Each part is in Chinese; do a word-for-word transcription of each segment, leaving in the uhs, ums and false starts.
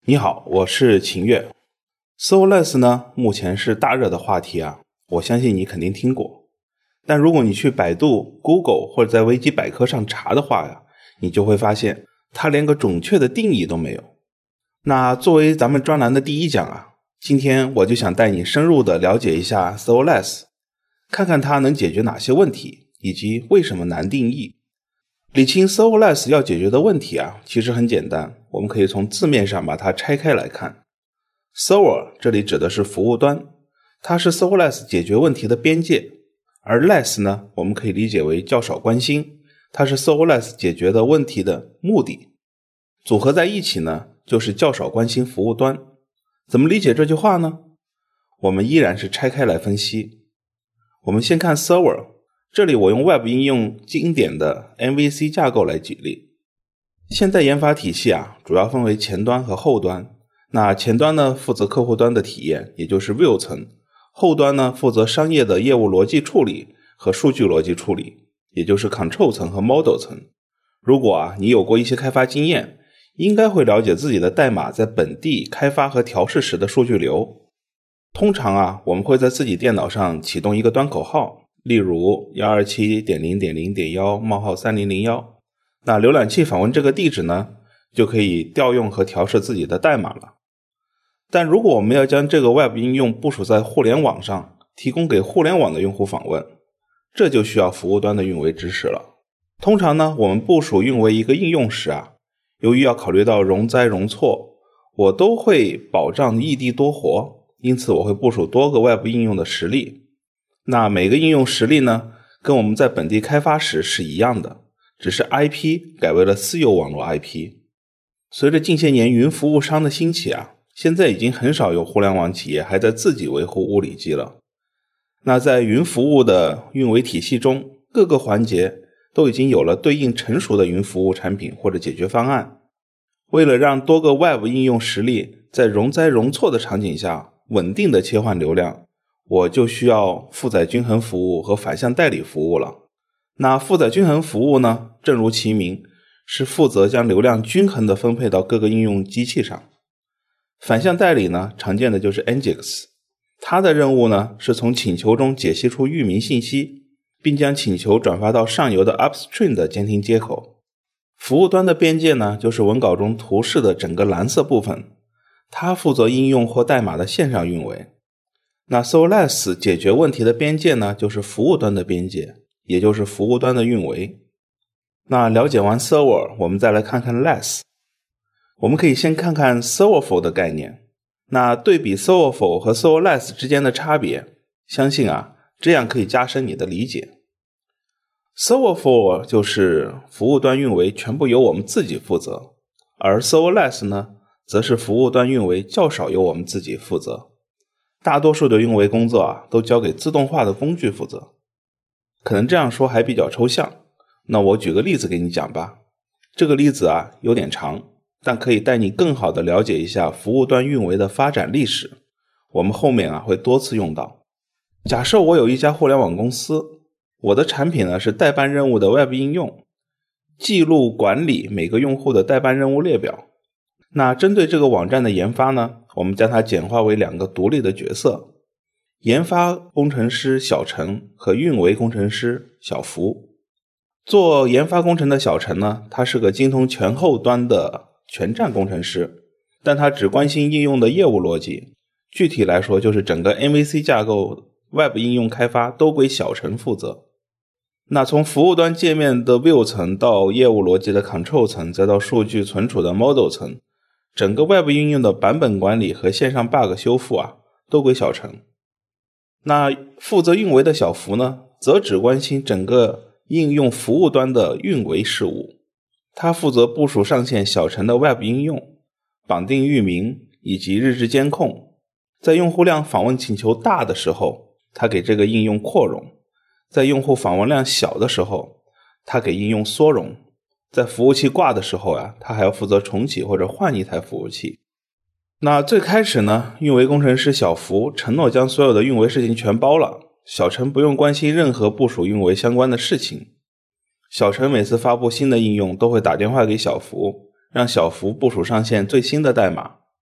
你好，我是秦月。 Serverless 呢，目前是大热的话题啊，我相信你肯定听过。但如果你去百度、Google 或者在维基百科上查的话呀，你就会发现它连个准确的定义都没有。那作为咱们专栏的第一讲啊，今天我就想带你深入的了解一下 Serverless， 看看它能解决哪些问题，以及为什么难定义。理清 Serverless 要解决的问题啊，其实很简单，我们可以从字面上把它拆开来看。Server 这里指的是服务端，它是 Serverless 解决问题的边界，而 less 呢，我们可以理解为较少关心，它是 Serverless 解决的问题的目的。组合在一起呢，就是较少关心服务端。怎么理解这句话呢？我们依然是拆开来分析。我们先看 Server， 这里我用 Web 应用经典的 M V C 架构来举例。现在研发体系啊，主要分为前端和后端。那前端呢，负责客户端的体验，也就是 View 层；后端呢，负责商业的业务逻辑处理和数据逻辑处理，也就是 Control 层和 Model 层。如果啊，你有过一些开发经验，应该会了解自己的代码在本地开发和调试时的数据流。通常啊，我们会在自己电脑上启动一个端口号，例如 一二七点零点零点一 冒号三零零一。那浏览器访问这个地址呢，就可以调用和调试自己的代码了。但如果我们要将这个 Web 应用部署在互联网上，提供给互联网的用户访问，这就需要服务端的运维知识了。通常呢，我们部署运维一个应用时啊，由于要考虑到容灾容错，我都会保障异地多活，因此我会部署多个 Web 应用的实例。那每个应用实例呢，跟我们在本地开发时是一样的，只是 I P 改为了私有网络 I P。 随着近些年云服务商的兴起啊，现在已经很少有互联网企业还在自己维护物理机了。那在云服务的运维体系中，各个环节都已经有了对应成熟的云服务产品或者解决方案。为了让多个 Web 应用实例在容灾容错的场景下稳定的切换流量，我就需要负载均衡服务和反向代理服务了。那负载均衡服务呢，正如其名，是负责将流量均衡地分配到各个应用机器上。反向代理呢，常见的就是 Nginx， 它的任务呢，是从请求中解析出域名信息，并将请求转发到上游的 Upstream 的监听接口。服务端的边界呢，就是文稿中图示的整个蓝色部分，它负责应用或代码的线上运维。那 Serverless 解决问题的边界呢，就是服务端的边界，也就是服务端的运维。那了解完 Server， 我们再来看看 Less。我们可以先看看 Serverful 的概念。那对比 Serverful 和 Serverless 之间的差别，相信啊，这样可以加深你的理解。Serverful 就是服务端运维全部由我们自己负责，而 Serverless 呢，则是服务端运维较少由我们自己负责。大多数的运维工作啊，都交给自动化的工具负责。可能这样说还比较抽象，那我举个例子给你讲吧。这个例子啊，有点长，但可以带你更好地了解一下服务端运维的发展历史，我们后面啊会多次用到。假设我有一家互联网公司，我的产品呢是代办任务的 Web 应用，记录管理每个用户的代办任务列表。那针对这个网站的研发呢，我们将它简化为两个独立的角色，研发工程师小陈和运维工程师小福。做研发工程的小陈呢，他是个精通全后端的全站工程师，但他只关心应用的业务逻辑，具体来说就是整个 M V C 架构 Web 应用开发都归小陈负责。那从服务端界面的 View 层到业务逻辑的 Control 层，再到数据存储的 Model 层，整个 Web 应用的版本管理和线上 bug 修复啊，都归小陈。那负责运维的小福呢，则只关心整个应用服务端的运维事务。他负责部署上线小陈的 Web 应用，绑定域名以及日志监控。在用户量访问请求大的时候，他给这个应用扩容；在用户访问量小的时候，他给应用缩容；在服务器挂的时候啊，他还要负责重启或者换一台服务器。那最开始呢，运维工程师小福承诺将所有的运维事情全包了，小陈不用关心任何部署运维相关的事情。小陈每次发布新的应用都会打电话给小福，让小福部署上线最新的代码，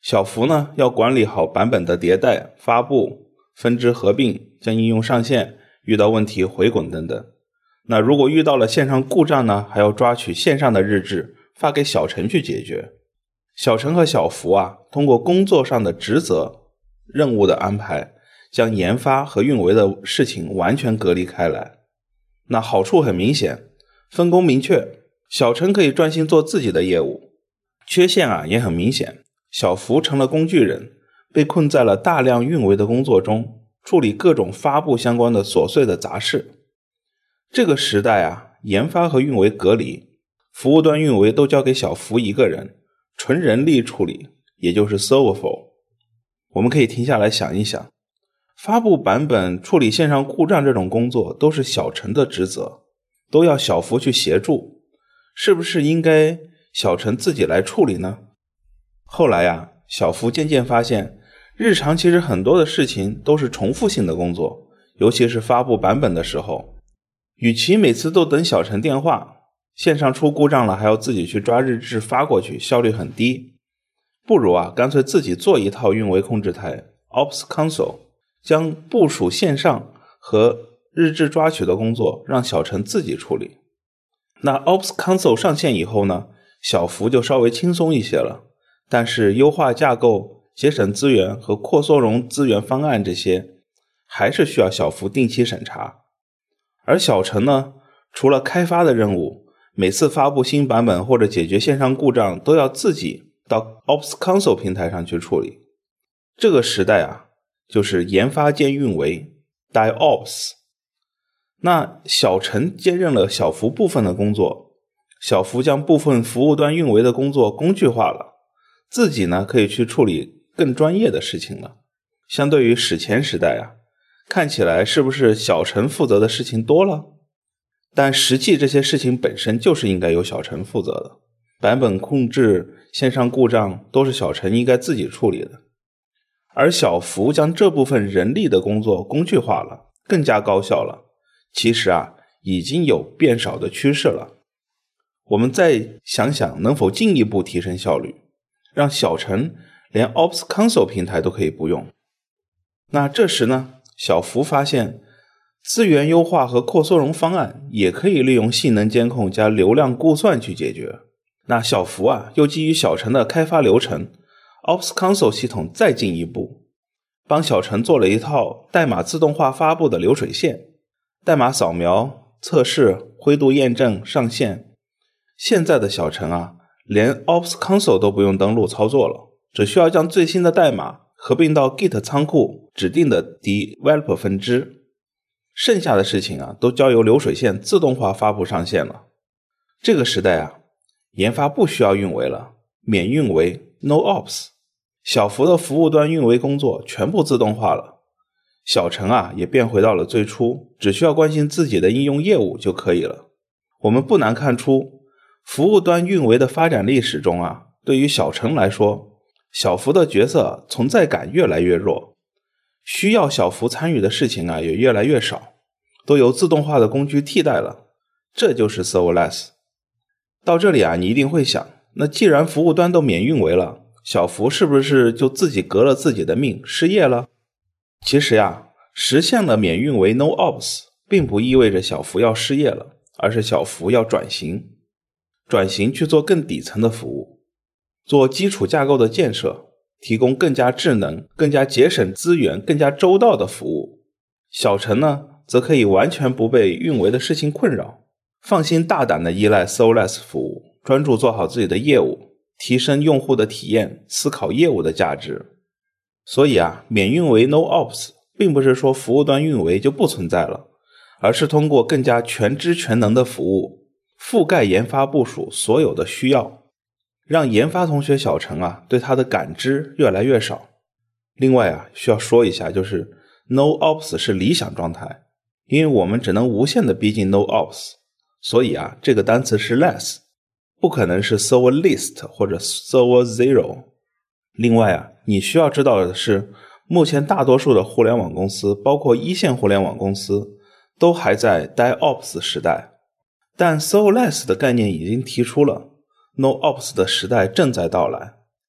小福呢要管理好版本的迭代、发布、分支合并、将应用上线，遇到问题回滚等等。那如果遇到了线上故障呢，还要抓取线上的日志发给小陈去解决。小陈和小福啊，通过工作上的职责、任务的安排，将研发和运维的事情完全隔离开来。那好处很明显，分工明确，小陈可以专心做自己的业务。缺陷啊也很明显，小福成了工具人，被困在了大量运维的工作中，处理各种发布相关的琐碎的杂事。这个时代啊，研发和运维隔离，服务端运维都交给小福一个人，纯人力处理，也就是 Serverful。 我们可以停下来想一想，发布版本、处理线上故障这种工作都是小陈的职责，都要小福去协助，是不是应该小陈自己来处理呢？后来啊，小福渐渐发现，日常其实很多的事情都是重复性的工作，尤其是发布版本的时候，与其每次都等小陈电话，线上出故障了还要自己去抓日志发过去，效率很低，不如啊干脆自己做一套运维控制台 Ops Console， 将部署线上和日志抓取的工作让小陈自己处理。那 Ops Console 上线以后呢，小福就稍微轻松一些了，但是优化架构、节省资源和扩缩容资源方案这些还是需要小福定期审查。而小陈呢，除了开发的任务，每次发布新版本或者解决线上故障都要自己到 Ops Console 平台上去处理。这个时代啊，就是研发兼运维 DevOps。 那小陈兼任了小福部分的工作，小福将部分服务端运维的工作工具化了，自己呢可以去处理更专业的事情了。相对于史前时代啊，看起来是不是小陈负责的事情多了？但实际这些事情本身就是应该由小陈负责的，版本控制、线上故障都是小陈应该自己处理的。而小福将这部分人力的工作工具化了，更加高效了，其实啊已经有变少的趋势了。我们再想想能否进一步提升效率，让小陈连 Ops Console 平台都可以不用。那这时呢，小福发现资源优化和扩缩容方案也可以利用性能监控加流量估算去解决。那小福啊又基于小陈的开发流程， Ops Console 系统再进一步，帮小陈做了一套代码自动化发布的流水线，代码扫描、测试、灰度验证、上线。现在的小陈啊，连 Ops Console 都不用登录操作了，只需要将最新的代码合并到 Git 仓库指定的 Developer 分支，剩下的事情啊都交由流水线自动化发布上线了。这个时代啊，研发不需要运维了，免运维 No Ops， 小福的服务端运维工作全部自动化了。小陈啊也变回到了最初，只需要关心自己的应用业务就可以了。我们不难看出，服务端运维的发展历史中啊，对于小陈来说，小福的角色存在感越来越弱，需要小福参与的事情啊也越来越少，都由自动化的工具替代了。这就是 Serverless。 到这里啊，你一定会想，那既然服务端都免运维了，小福是不是就自己革了自己的命，失业了？其实呀，实现了免运维 No Ops 并不意味着小福要失业了，而是小福要转型转型去做更底层的服务，做基础架构的建设，提供更加智能、更加节省资源、更加周到的服务。小陈呢，则可以完全不被运维的事情困扰，放心大胆地依赖 Serverless 服务，专注做好自己的业务，提升用户的体验，思考业务的价值。所以啊，免运维 No Ops 并不是说服务端运维就不存在了，而是通过更加全知全能的服务，覆盖研发部署所有的需要，让研发同学小陈啊对他的感知越来越少。另外啊，需要说一下，就是 No Ops 是理想状态，因为我们只能无限的逼近 No Ops， 所以啊，这个单词是 less， 不可能是 Server List 或者 Server Zero。 另外啊，你需要知道的是，目前大多数的互联网公司，包括一线互联网公司，都还在 DevOps 时代，但 Serverless 的概念已经提出了， No Ops 的时代正在到来。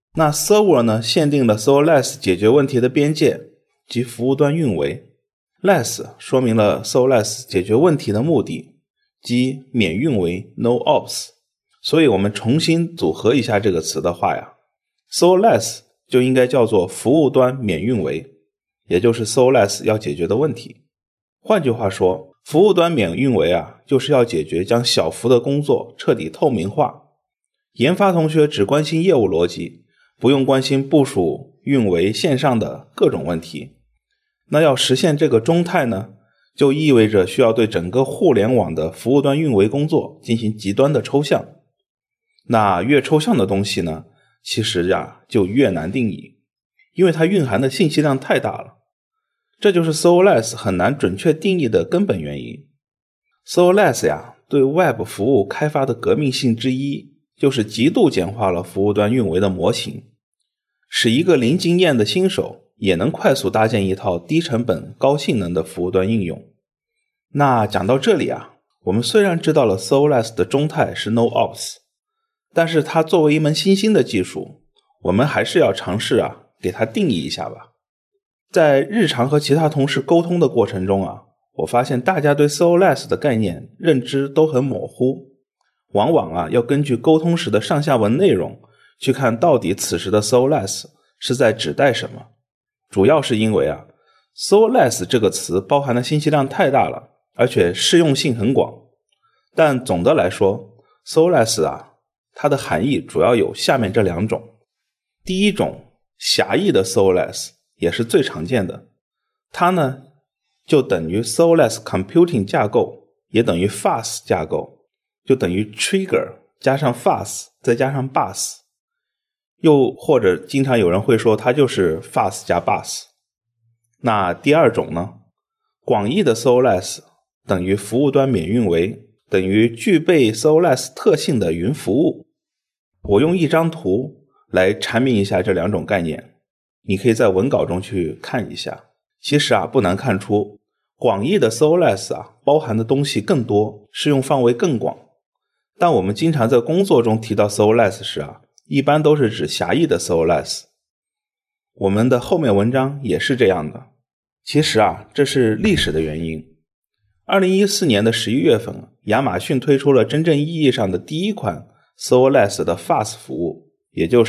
那 Server 呢，限定了 Serverless 解决问题的边界及服务端运维。Less 说明了 Serverless 解决问题的目的，即免运维 No Ops。 所以我们重新组合一下这个词的话呀， Serverless 就应该叫做服务端免运维，也就是 Serverless 要解决的问题。换句话说，服务端免运维啊，就是要解决将小幅的工作彻底透明化。研发同学只关心业务逻辑，不用关心部署、运维、线上的各种问题。那要实现这个中态呢，就意味着需要对整个互联网的服务端运维工作进行极端的抽象。那越抽象的东西呢，其实呀就越难定义，因为它蕴含的信息量太大了。这就是 Serverless 很难准确定义的根本原因。Serverless 呀，对 Web 服务开发的革命性之一，就是极度简化了服务端运维的模型，使一个零经验的新手也能快速搭建一套低成本高性能的服务端应用。那讲到这里啊，我们虽然知道了 Serverless 的中态是 No Ops， 但是它作为一门新兴的技术，我们还是要尝试啊给它定义一下吧。在日常和其他同事沟通的过程中啊，我发现大家对 Serverless 的概念认知都很模糊，往往啊要根据沟通时的上下文内容去看到底此时的 Serverless 是在指代什么。主要是因为啊 Serverless 这个词包含的信息量太大了，而且适用性很广。但总的来说 Serverless 啊，它的含义主要有下面这两种。第一种，狭义的 Serverless 也是最常见的，它呢就等于 Serverless Computing 架构，也等于 F A S 架构，就等于 Trigger 加上 F A S 再加上 Bus， 又或者经常有人会说它就是 F A S 加 Bus。 那第二种呢，广义的 Serverless 等于服务端免运维，等于具备 Serverless 特性的云服务。我用一张图来阐明一下这两种概念，你可以在文稿中去看一下。其实啊，不难看出，广义的 Serverless 啊，包含的东西更多，适用范围更广。但我们经常在工作中提到 Serverless 时啊，一般都是指狭义的 Serverless。我们的后面文章也是这样的。其实啊，这是历史的原因。二零一四年的十一月份，亚马逊推出了真正意义上的第一款 Serverless 的 F A S 服务，也就是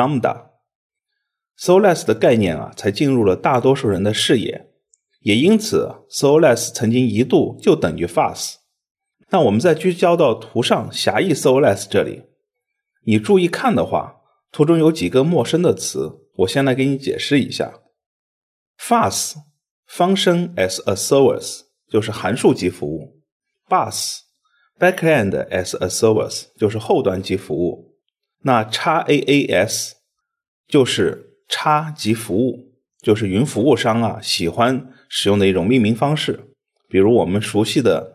Lambda。Serverless 的概念啊，才进入了大多数人的视野，也因此 Serverless 曾经一度就等于 F A S。 那我们再聚焦到图上狭义 Serverless 这里，你注意看的话，图中有几个陌生的词，我先来给你解释一下。 F A S Function as a Service 就是函数级服务， Bus Backend as a Service 就是后端级服务，那 X A A S 就是叉级服务，就是云服务商啊喜欢使用的一种命名方式，比如我们熟悉的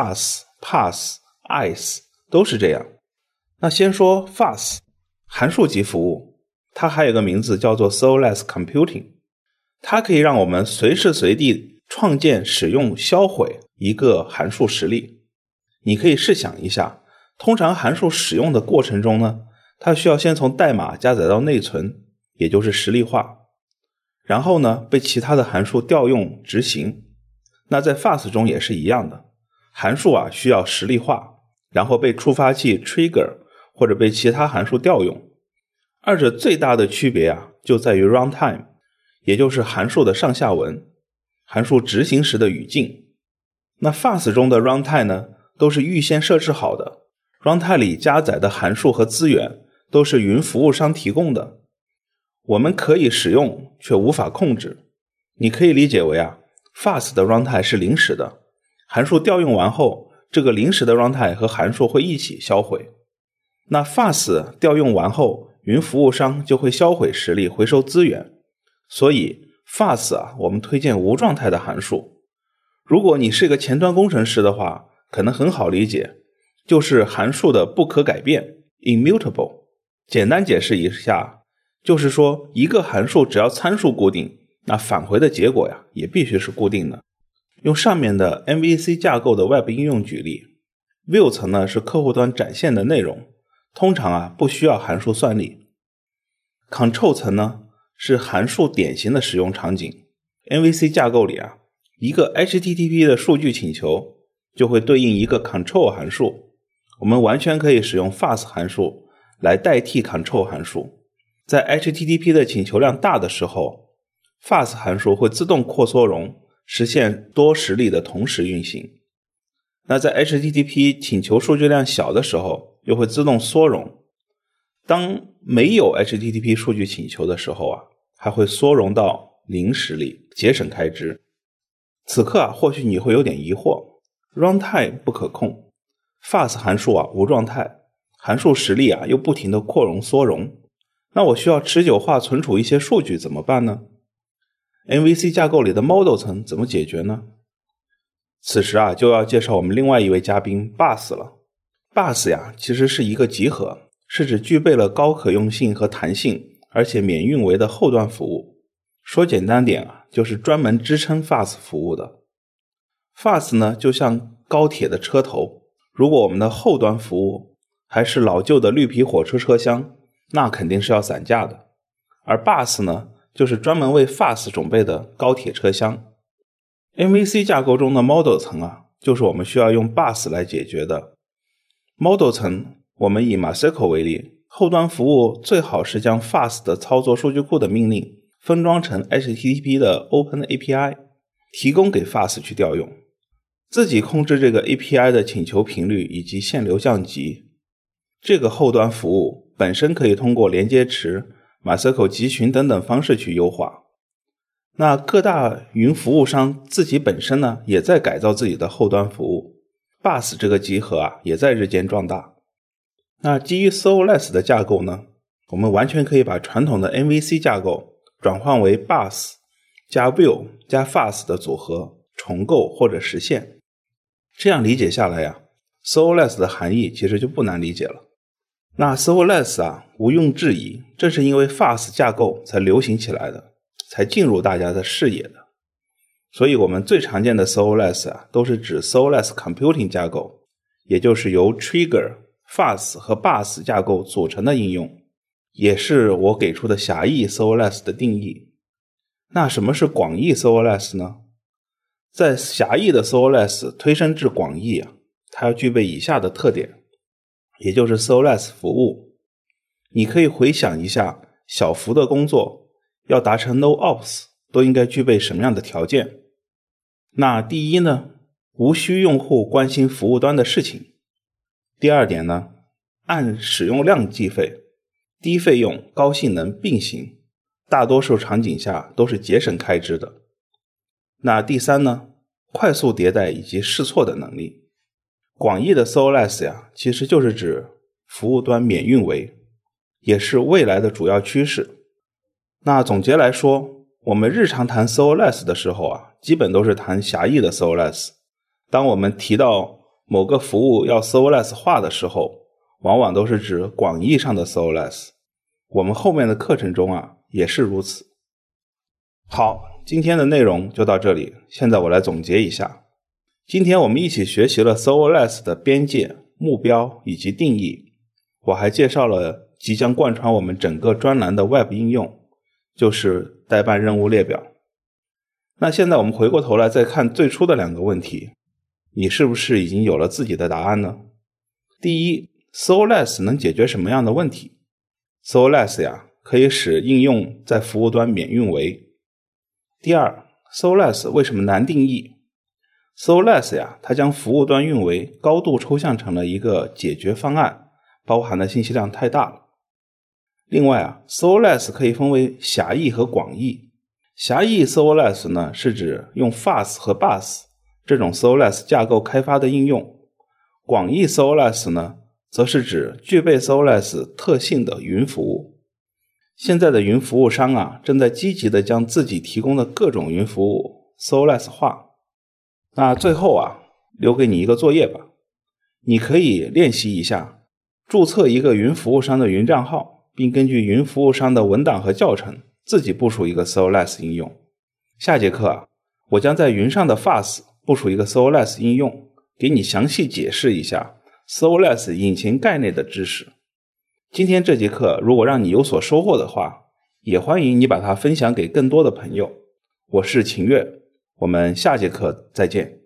SaaS、PaaS、I S 都是这样。那先说 F A S 函数级服务，它还有个名字叫做 Serverless Computing， 它可以让我们随时随地创建、使用、销毁一个函数实例。你可以试想一下，通常函数使用的过程中呢，它需要先从代码加载到内存，也就是实例化，然后呢被其他的函数调用执行。那在 F A S 中也是一样的，函数啊需要实例化，然后被触发器 trigger 或者被其他函数调用。二者最大的区别啊就在于 runtime， 也就是函数的上下文，函数执行时的语境。那 F A S 中的 runtime 呢都是预先设置好的， runtime 里加载的函数和资源都是云服务商提供的，我们可以使用却无法控制。你可以理解为啊 F A S 的 runtime 是临时的，函数调用完后，这个临时的 runtime 和函数会一起销毁。那 F A S 调用完后，云服务商就会销毁实例，回收资源。所以 F A S 啊，我们推荐无状态的函数。如果你是一个前端工程师的话，可能很好理解，就是函数的不可改变 immutable。 简单解释一下，就是说一个函数只要参数固定，那返回的结果呀也必须是固定的。用上面的 M V C 架构的 Web 应用举例， View 层呢是客户端展现的内容，通常啊不需要函数算力。 Control 层呢是函数典型的使用场景。M V C 架构里啊，一个 H T T P 的数据请求就会对应一个 Control 函数，我们完全可以使用 fast 函数来代替 Control 函数。在 H T T P 的请求量大的时候， fast 函数会自动扩缩容，实现多实例的同时运行。那在 H T T P 请求数据量小的时候，又会自动缩容。当没有 H T T P 数据请求的时候啊，还会缩容到零实例，节省开支。此刻啊，或许你会有点疑惑， runtime 不可控， fast 函数啊无状态，函数实例啊又不停的扩容缩容，那我需要持久化存储一些数据怎么办呢？ M V C 架构里的 model 层怎么解决呢？此时啊，就要介绍我们另外一位嘉宾 bus 了。 bus 呀其实是一个集合，是指具备了高可用性和弹性而且免运维的后端服务。说简单点啊，就是专门支撑 fast 服务的。 fast 呢就像高铁的车头，如果我们的后端服务还是老旧的绿皮火车车厢，那肯定是要散架的。而 bus 呢就是专门为 fast 准备的高铁车厢。 M V C 架构中的 model 层啊，就是我们需要用 bus 来解决的。 model 层我们以 MySQL 为例，后端服务最好是将 fast 的操作数据库的命令分装成 H T T P 的 Open A P I， 提供给 fast 去调用，自己控制这个 A P I 的请求频率以及限流降级。这个后端服务本身可以通过连接池、MySQL 集群等等方式去优化。那各大云服务商自己本身呢，也在改造自己的后端服务， bus 这个集合啊，也在日渐壮大。那基于 serverless 的架构呢，我们完全可以把传统的 M V C 架构转换为 bus 加 view 加 fast 的组合，重构或者实现。这样理解下来呀、啊、serverless 的含义其实就不难理解了。那 serverless 啊，毋庸置疑，正是因为 fast 架构才流行起来的，才进入大家的视野的。所以我们最常见的 serverless 啊，都是指 serverless computing 架构，也就是由 trigger、fast 和 bus 架构组成的应用，也是我给出的狭义 serverless 的定义。那什么是广义 serverless 呢？在狭义的 serverless 推升至广义啊，它要具备以下的特点，也就是 serverless 服务。你可以回想一下小幅的工作要达成 no ops 都应该具备什么样的条件。那第一呢，无需用户关心服务端的事情。第二点呢，按使用量计费，低费用高性能并行，大多数场景下都是节省开支的。那第三呢，快速迭代以及试错的能力。广义的 serverless 呀，其实就是指服务端免运维，也是未来的主要趋势。那总结来说，我们日常谈 serverless 的时候啊，基本都是谈狭义的 serverless。当我们提到某个服务要 serverless 化的时候，往往都是指广义上的 serverless。我们后面的课程中啊，也是如此。好，今天的内容就到这里，现在我来总结一下。今天我们一起学习了 serverless 的边界、目标以及定义。我还介绍了即将贯穿我们整个专栏的 Web 应用，就是代办任务列表。那现在我们回过头来再看最初的两个问题，你是不是已经有了自己的答案呢？第一， serverless 能解决什么样的问题？ serverless 呀，可以使应用在服务端免运维。第二， serverless 为什么难定义？ serverless 呀，它将服务端运维高度抽象成了一个解决方案，包含的信息量太大了。另外啊 serverless 可以分为狭义和广义。狭义 serverless 呢，是指用 fast 和 bus 这种 serverless 架构开发的应用。广义 serverless 呢，则是指具备 serverless 特性的云服务。现在的云服务商啊，正在积极的将自己提供的各种云服务 serverless 化。那最后啊，留给你一个作业吧，你可以练习一下，注册一个云服务商的云账号，并根据云服务商的文档和教程自己部署一个 serverless 应用。下节课啊，我将在云上的 fast 部署一个 serverless 应用，给你详细解释一下 serverless 引擎概念的知识。 今天这节课如果让你有所收获的话，也欢迎你把它分享给更多的朋友。我是秦月，我们下节课再见。